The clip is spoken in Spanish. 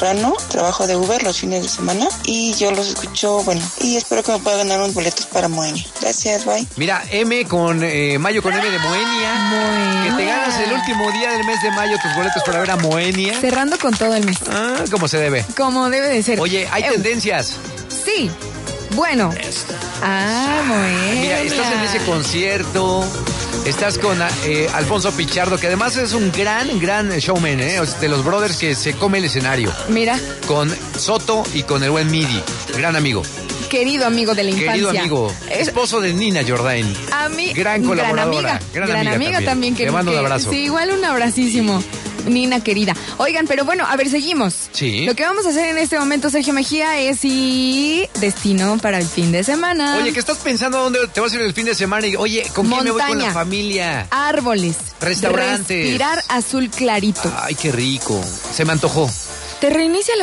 temprano, trabajo de Uber los fines de semana y yo los escucho, y espero que me pueda ganar unos boletos para Moenia. Gracias, bye. Mira, Mayo con M de Moenia. Que te ganas el último día del mes de mayo tus boletos para ver a Moenia. Cerrando con todo el mes. Como se debe. Como debe de ser. Oye, hay tendencias. Sí. Bueno. Moenia. Mira, estás en ese concierto. Estás con Alfonso Pichardo, que además es un gran showman, de los brothers que se come el escenario. Mira. Con Soto y con el buen Midi. Gran amigo. Querido amigo de la infancia. Querido amigo. Esposo de Nina Jordain. Gran colaboradora. Gran amiga también. Te mando un abrazo. Sí, igual un abracísimo. Nina querida. Oigan, pero bueno, a ver, seguimos. Sí. Lo que vamos a hacer en este momento, Sergio Mejía, es destino para el fin de semana. Oye, ¿qué estás pensando dónde te vas a ir el fin de semana? Y, oye, ¿con quién me voy con la familia? Árboles. Restaurantes. Respirar azul clarito. Ay, qué rico. Se me antojó. Te reinicia la